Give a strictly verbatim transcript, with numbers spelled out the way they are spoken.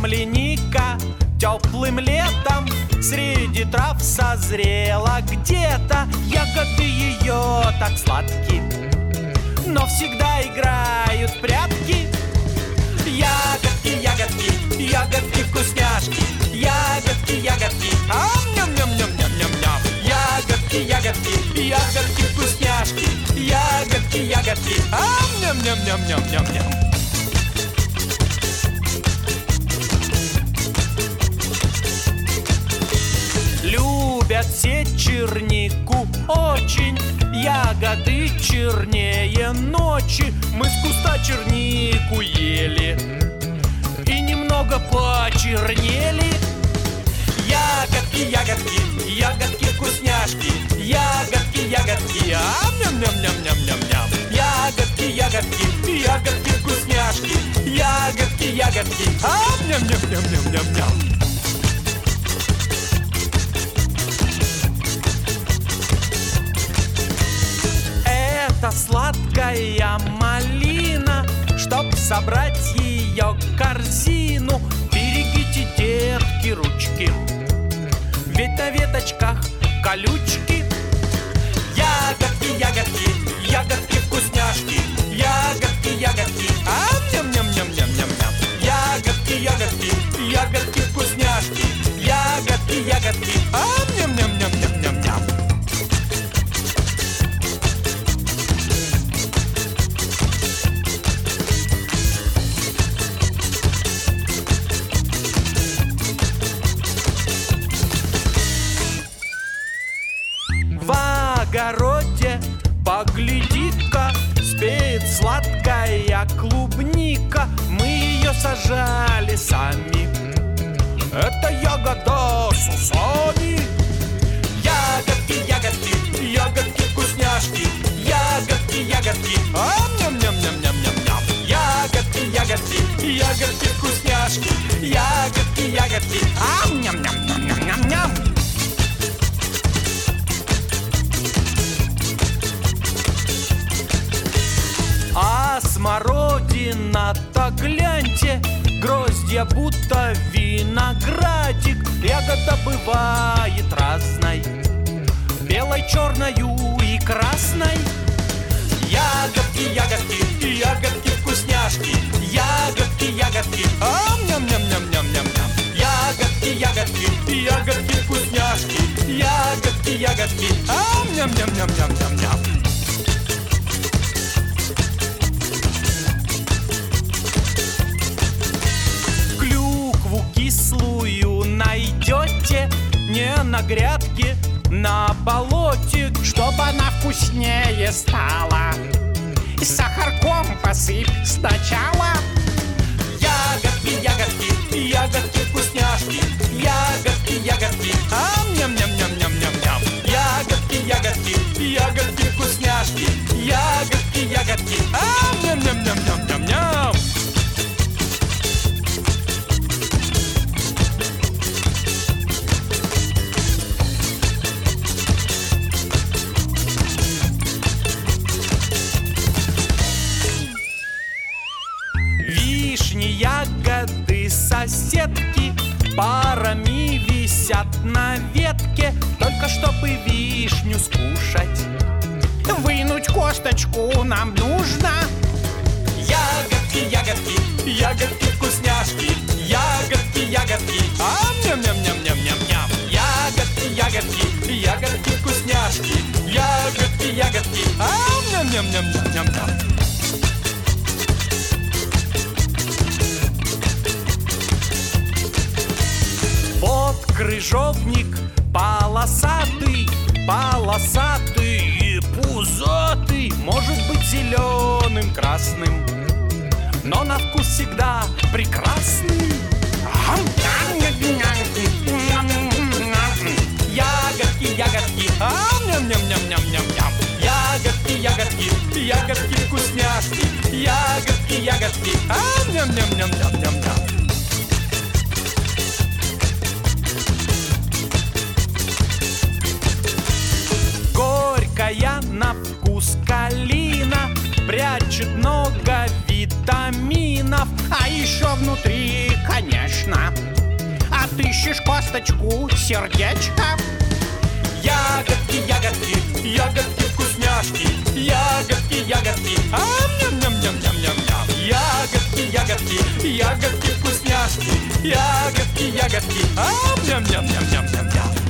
земляника теплым летом среди трав созрела где-то. Ягоды ее так сладки, но всегда играют в прятки. Ягодки, ягодки, ягодки вкусняшки. Ягодки, ягодки, ам-ням-ням-ням-ням-ням-ням. Ягодки, ягодки, ягодки вкусняшки. Ягодки, ягодки, ам-ням-ням-ням-ням-ням-ням. Любят все чернику очень, ягоды чернее ночи. Мы с куста чернику ели и немного почернели. Ягодки, ягодки, ягодки вкусняшки. Ягодки, ягодки, ам-ням-ням-ням-ням-ням-ням. Ягодки, ягодки, ягодки вкусняшки. Ягодки, ягодки, ам-ням-ням-ням-ням-ням-ням. Это сладкая малина, чтоб собрать ее в корзину. Берегите, детки, ручки, ведь на веточках колючки. Ягодки, ягодки, ягодки вкусняшки. Ягодки, ягодки, ам-ням-ням-ням-ням-ням-ням. Ягодки, ягодки, ягодки вкусняшки. Ягодки, ягодки, ам-ням-ням-ням-ням-ням-ням. В огороде погляди-ка, спеет сладкая клубника. Мы ее сажали сами, это ягода с усами. Ягодки, ягодки, ягодки вкусняшки. Ягодки, ягодки, ам-ням-ням-ням-ням-ням-ням. Ягодки, ягодки, ягодки вкусняшки. Ягодки, ягодки, ам-ням-ням-ням-ням-ням-ням. А смородина-то гляньте, гроздья будто виноградик. Ягода бывает разной, белой, черною и красной. Ягодки, ягодки, ягодки вкусняшки. Ягодки, ягодки, ам-ням-ням-ням-ням-ням-ням. Ягодки, ягодки, ягодки вкусняшки. Ягодки, ягодки, ам-ням-ням-ням-ням-ням-ням. Кислую найдете не на грядке, на болоте. Чтоб она вкуснее стала, сахарком посыпь сначала. Ягодки, ягодки, ягодки вкусняшки. Ягодки, ягодки, ам-ням-ням-ням-ням-ням-ням. Ягодки, ягодки, ягодки вкусняшки. Ягодки, ягодки, ам-ням-ням-ням-ням-ням-ням. Вишни, ягоды, соседки парами висят на ветке. Только чтобы вишню скушать, вынуть косточку нам нужно. Ягодки, ягодки, ягодки вкусняшки. Ягодки, ягодки, ам-ням-ням-ням-ням-ням-ням. Ягодки, ягодки, ягодки вкусняшки. Ягодки, ягодки, ам-ням-ням-ням-ням-ням-ням. Вот крыжовник полосатый, полосатый и пузатый. Может быть зеленым, красным, но на вкус всегда прекрасный. Ягодки, ягодки, ам-ням-ням-ням-ням-ням-ням. Ягодки, ягодки, ягодки вкусняшки. Ягодки, ягодки, ам-ням-ням-ням-ням-ням-ням. Горькая на вкус калина, прячет много видов витаминов. А еще внутри, конечно, отыщешь косточку, сердечко. Ягодки, ягодки, ягодки вкусняшки. Ягодки, ягодки, ам-ням-ням-ням-ням-ням-ням. Ягодки, ягодки, ягодки вкусняшки. Ягодки, ягодки, ам-ням-ням-ням-ням-ням-ням.